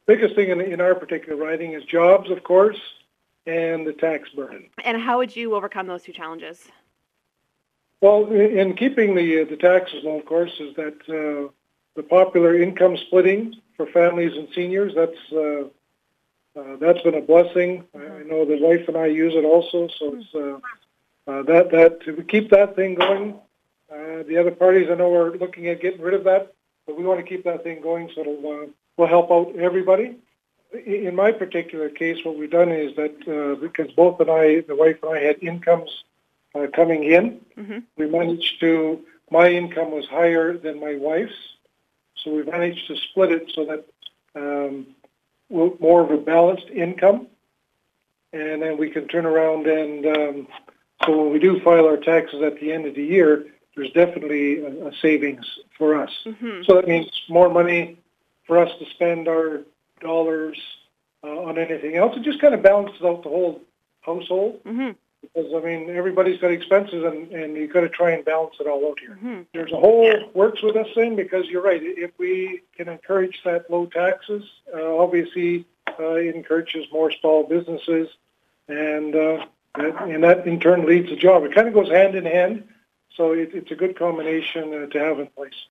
biggest thing in our particular riding is jobs, of course, and the tax burden. And how would you overcome those two challenges? Well, in keeping the taxes low, of course, is that the popular income splitting for families and seniors. That's been a blessing. I know the wife and I use it also, so it's that to keep that thing going. The other parties, I know, are looking at getting rid of that, but we want to keep that thing going, so it'll will help out everybody. In my particular case, what we've done is that because both the wife and I had incomes coming in, we managed to. My income was higher than my wife's, so we managed to split it so that more of a balanced income, and then we can turn around and so when we do file our taxes at the end of the year, there's definitely a savings for us. So that means more money for us to spend our dollars on anything else. It just kind of balances out the whole household. Because, I mean, everybody's got expenses, and you've got to try and balance it all out here. There's a whole works with us thing, because you're right. If we can encourage that low taxes, obviously it encourages more small businesses, and that in turn leads to job. It kind of goes hand in hand, so it's a good combination to have in place.